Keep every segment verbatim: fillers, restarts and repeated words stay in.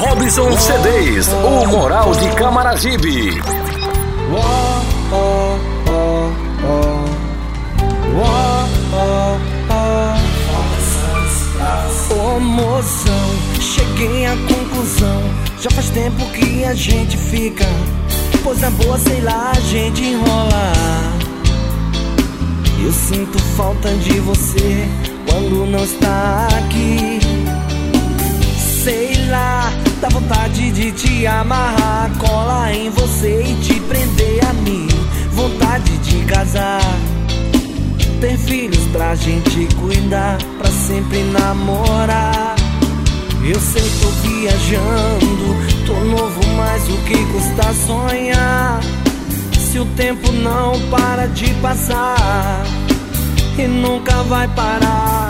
Robson C Ds, o Moral de Camaragibe. Ô mozão, cheguei à conclusão. Já faz tempo que a gente fica, pois na boa, sei lá, a gente enrola. Eu sinto falta de você quando não está aqui. Sei lá, dá vontade de te amarrar, colar em você e te prender a mim. Vontade de casar, ter filhos pra gente cuidar, pra sempre namorar. Eu sei, tô viajando, tô novo, mas o que custa sonhar? Se o tempo não para de passar e nunca vai parar.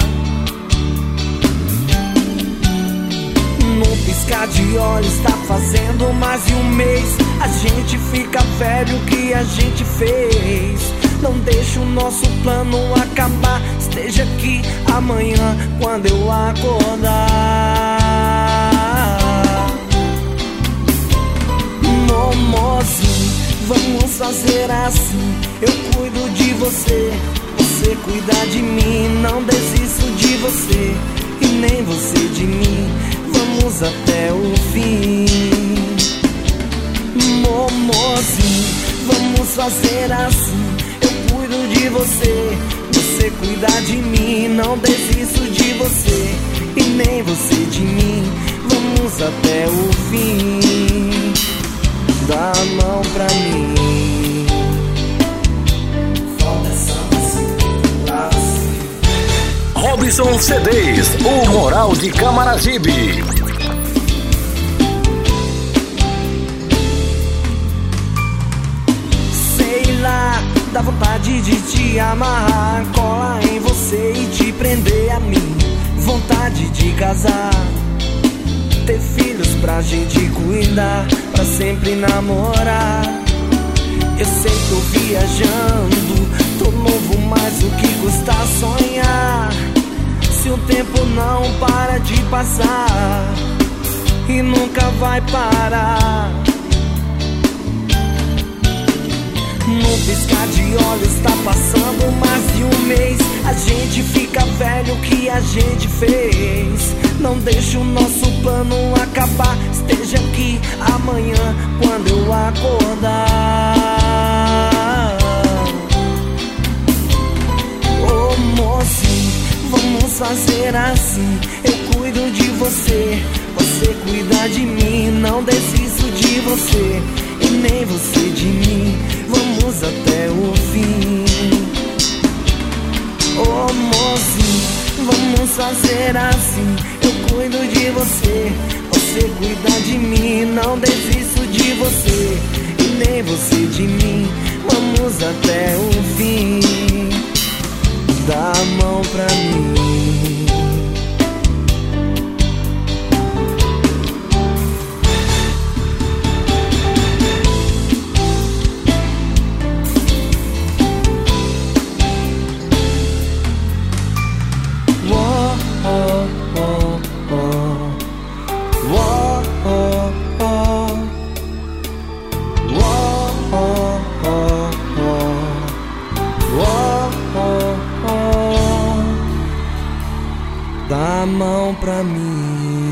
Num piscar de olhos tá fazendo mais de um mês. A gente fica velho, o que a gente fez? Não deixa o nosso plano acabar. Esteja aqui amanhã quando eu acordar. Momozinho, vamos fazer assim. Eu cuido de você, você cuida de mim. Não desisto de você e nem você de mim. Vamos até o fim. Momozinho, vamos fazer assim. Eu cuido de você, você cuida de mim. Não desisto de você e nem você de mim. Vamos até o fim. Dá a mão pra mim. Falta essa música pra você. Robson C Ds, o Moral de Camaragibe. Sei lá, dá vontade de te amarrar, colar em você e te prender a mim. Vontade de casar, ter filhos pra gente cuidar, pra sempre namorar. Eu sei, tô viajando, tô novo, mas o que custa sonhar? Se o tempo não para de passar e nunca vai parar. Num piscar de olhos tá passando mais de um mês. A gente fica velho, o que a gente fez? Não deixa o nosso plano acabar. Esteja aqui amanhã quando eu acordar. Ô mocinho, vamos fazer assim. Eu cuido de você, você cuida de mim. Não desisto de você e nem você de mim. Vamos até o fim. Ô mocinho, vamos fazer assim. Eu cuido de você, você cuida de mim. Não desisto de você e nem você de mim. Vamos até o fim. Dá a mão pra mim. Dá a mão pra mim.